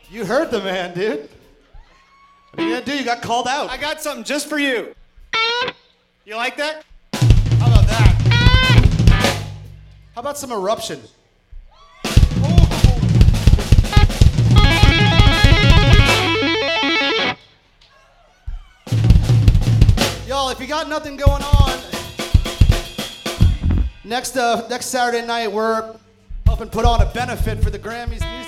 You heard the man, dude. What are you gonna do? You got called out. I got something just for you. You like that? How about that? How about some eruption? Y'all, if you got nothing going on, next Saturday night we're helping put on a benefit for the Grammys Music